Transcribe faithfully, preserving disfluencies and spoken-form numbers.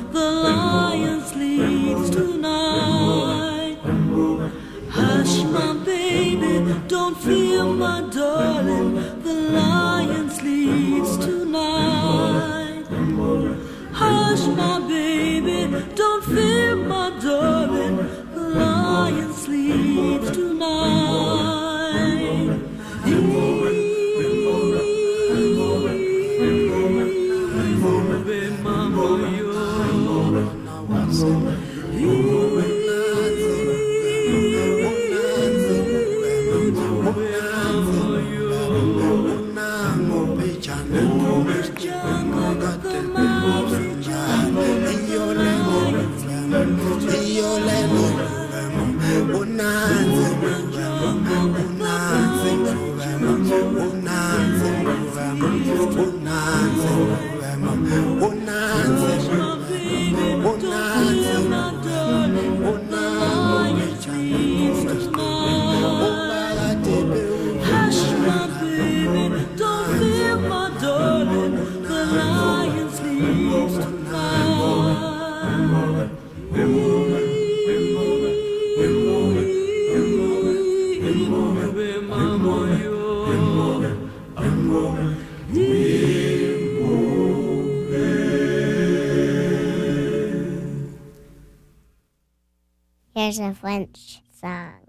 the lion sleeps tonight. Hush, my baby, don't fear, my darling, the lion sleeps tonight. Hush, my baby, don't fear, my darling, the lion sleeps tonight. Here's a French song.